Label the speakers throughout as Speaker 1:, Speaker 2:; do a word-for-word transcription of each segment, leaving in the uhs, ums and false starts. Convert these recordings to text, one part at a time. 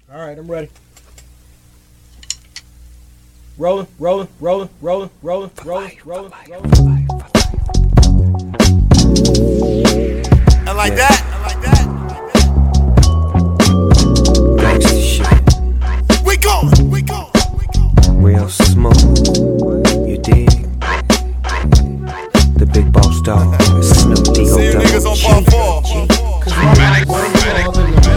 Speaker 1: All right, I'm ready. Rolling, rolling, rolling, rolling, rolling, rolling, rolling, rolling.
Speaker 2: I like that. I like that.
Speaker 3: Gangsta shit.
Speaker 2: We going. We going. We going.
Speaker 3: Real smooth. You dig? The big boss dog. Snoop D O
Speaker 2: See you niggas on part four.
Speaker 4: Dramatic, dramatic,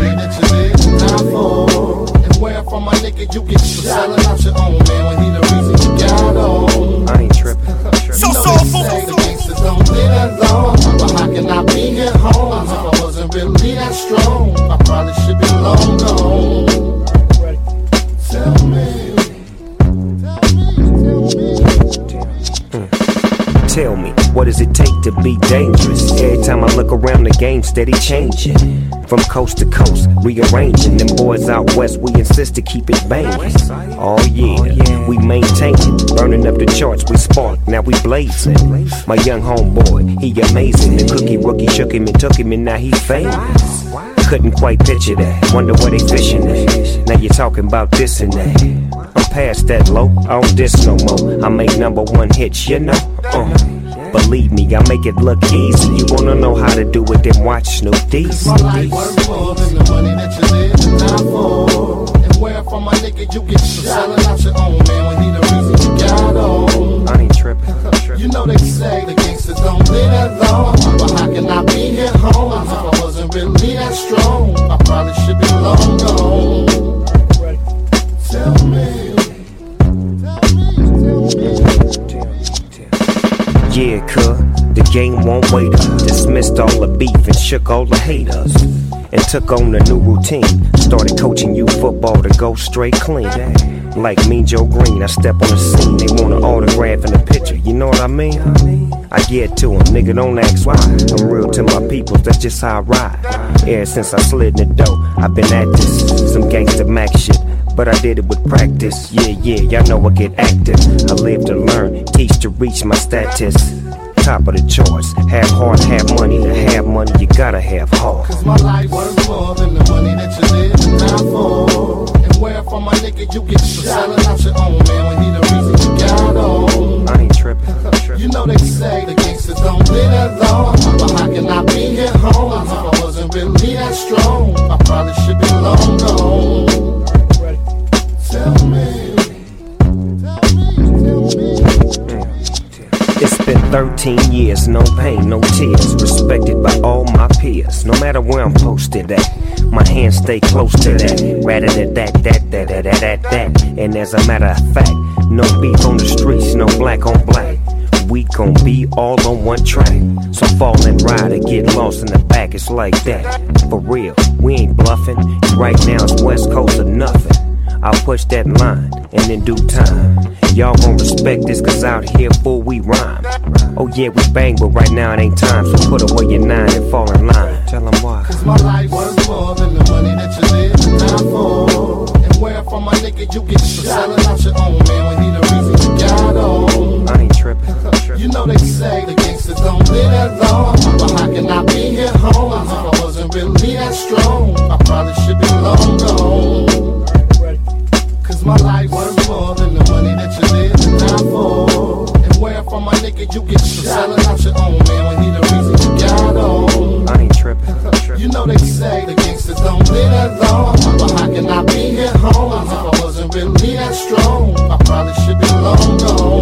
Speaker 4: and where from my nigga you get selling out your own man when he the reason you got on.
Speaker 3: I ain't tripping.
Speaker 2: So soulful.
Speaker 4: The gangsters don't live that long, but how can I be at home if I wasn't really that strong? I probably should be long gone.
Speaker 1: Ready.
Speaker 4: Tell me, tell me, tell me.
Speaker 3: Tell me, what does it take to be dangerous? Every time I look around, the game steady changing. From coast to coast, rearranging. Them boys out west, we insist to keep it banging. Oh yeah, we maintain it. Burning up the charts, we spark, now we blazing. My young homeboy, he amazing. The cookie rookie shook him and took him, and now he famous. Couldn't quite picture that. Wonder where they fishing at. Now you're talking about this and that. I'm past that low, I don't diss no more. I make number one hits, you know. Uh. Believe me, I make it look easy. You wanna know how to do it, then watch Snoop D's.
Speaker 4: My life worth more than the money that you live to die for. And where from my nigga you get selling out your own man when he the reason you got on.
Speaker 3: I ain't tripping.
Speaker 4: You know they say the gangsters don't live that long, but how can I be here home if I wasn't really that strong? I probably should be long gone.
Speaker 1: Ready.
Speaker 4: Tell me, tell me, tell me.
Speaker 3: Yeah, cuz, the game won't wait up. Dismissed all the beef and shook all the haters. And took on a new routine. Started coaching youth football to go straight clean. Like Mean Joe Green, I step on the scene. They want an autograph in the picture, you know what I mean? I get to them, nigga, don't ask why. I'm real to my peoples, that's just how I ride. Ever since I slid in the dough, I've been at this. Some gangsta Mac shit, but I did it with practice. Yeah, yeah, y'all know I get active. I live to learn, teach to reach my status. Top of the charts, have heart, have money. To have money, you gotta have heart.
Speaker 4: Cause my life worth more than the money that you live to die for. And where from my nigga you get selling out your own man when he the reason you got on.
Speaker 3: I ain't tripping.
Speaker 4: You know they say the gangsters don't live that long, but how can I be here home if I wasn't really that strong? I probably should be long gone.
Speaker 1: Ready.
Speaker 4: Tell me, tell me, tell me.
Speaker 3: It's been thirteen years, no pain, no tears. Respected by all my peers, no matter where I'm posted at. My hands stay close to that. Rather than that, that, that, that, that, that, that. And as a matter of fact, no beef on the streets, no black on black. We gon' be all on one track. So fall and ride or get lost in the back, it's like that. For real, we ain't bluffing. Right now it's West Coast or nothing. I'll push that line, and in due time, y'all gon' respect this, cause out here, fool, we rhyme. Oh yeah, we bang, but right now it ain't time, so put away your nine and fall in line. Tell them why.
Speaker 4: Cause my life worth more than the money that you live to die for. And where from my nigga you get selling out your own man when he the reason you got on.
Speaker 3: I ain't tripping.
Speaker 4: You know they say the gangsters don't live that long, but how can I be here home if I wasn't really that strong? I probably should be long gone. Cause my life worth more than the money that you live to die for. And where from my nigga you get selling out your own man when he the reason you got on.
Speaker 3: I ain't tripping.
Speaker 4: You know they say the gangsters don't live that long, but how can I be here home if I wasn't really that strong? I probably should be long gone.